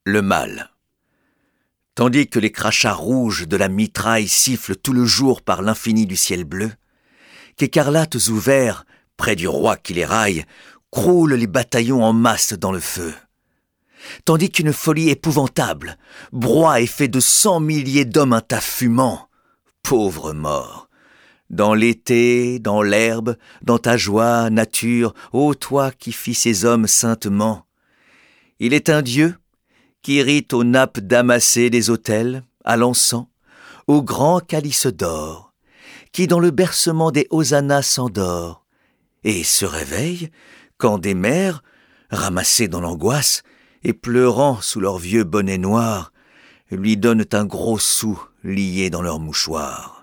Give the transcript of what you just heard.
le mal. Tandis que les crachats rouges de la mitraille sifflent tout le jour par l'infini du ciel bleu, qu'écarlates ou verts, près du roi qui les raille, croulent les bataillons en masse dans le feu. Tandis qu'une folie épouvantable broie et fait de 100 milliers d'hommes un tas fumant, pauvre mort, dans l'été, dans l'herbe, dans ta joie, nature, ô toi qui fis ces hommes saintement. Il est un Dieu qui irrite aux nappes damassées des autels, à l'encens, aux grands calices d'or, qui dans le bercement des hosannas s'endort, et se réveille quand des mères, ramassées dans l'angoisse, et pleurant sous leurs vieux bonnets noirs, lui donnent un gros sou lié dans leur mouchoir.